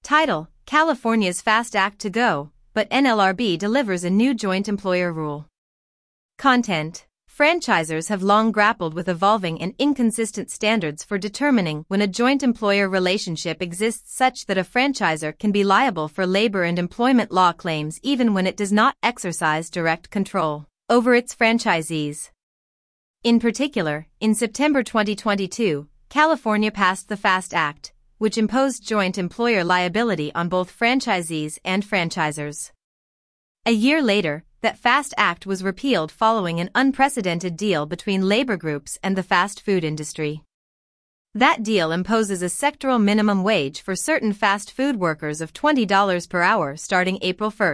Title: California's FAST Act to go, but NLRB delivers a new joint employer rule. Content: Franchisors have long grappled with evolving and inconsistent standards for determining when a joint employer relationship exists such that a franchisor can be liable for labor and employment law claims even when it does not exercise direct control over its franchisees. In particular, in September 2022, California passed the FAST Act, which imposed joint employer liability on both franchisees and franchisors. A year later, that FAST Act was repealed following an unprecedented deal between labor groups and the fast food industry. That deal imposes a sectoral minimum wage for certain fast food workers of $20 per hour starting April 1,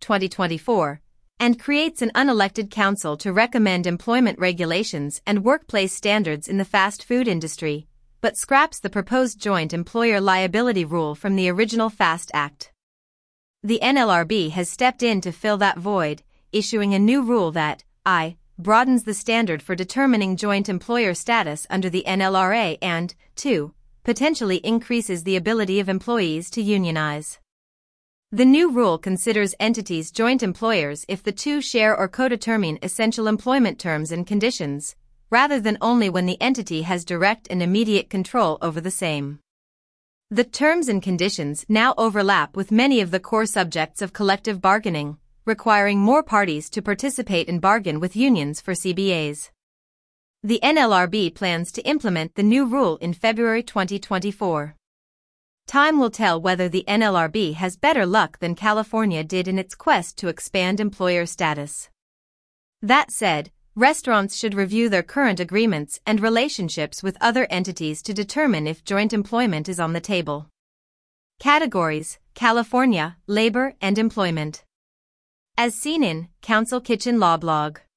2024, and creates an unelected council to recommend employment regulations and workplace standards in the fast food industry, but scraps the proposed joint employer liability rule from the original FAST Act. The NLRB has stepped in to fill that void, issuing a new rule that broadens the standard for determining joint employer status under the NLRA and 2. Potentially increases the ability of employees to unionize. The new rule considers entities joint employers if the two share or co-determine essential employment terms and conditions, rather than only when the entity has direct and immediate control over the same. The terms and conditions now overlap with many of the core subjects of collective bargaining, requiring more parties to participate and bargain with unions for CBAs. The NLRB plans to implement the new rule in February 2024. Time will tell whether the NLRB has better luck than California did in its quest to expand employer status. That said, restaurants should review their current agreements and relationships with other entities to determine if joint employment is on the table. Categories: California, labor and employment. As seen in Council Kitchen Law Blog.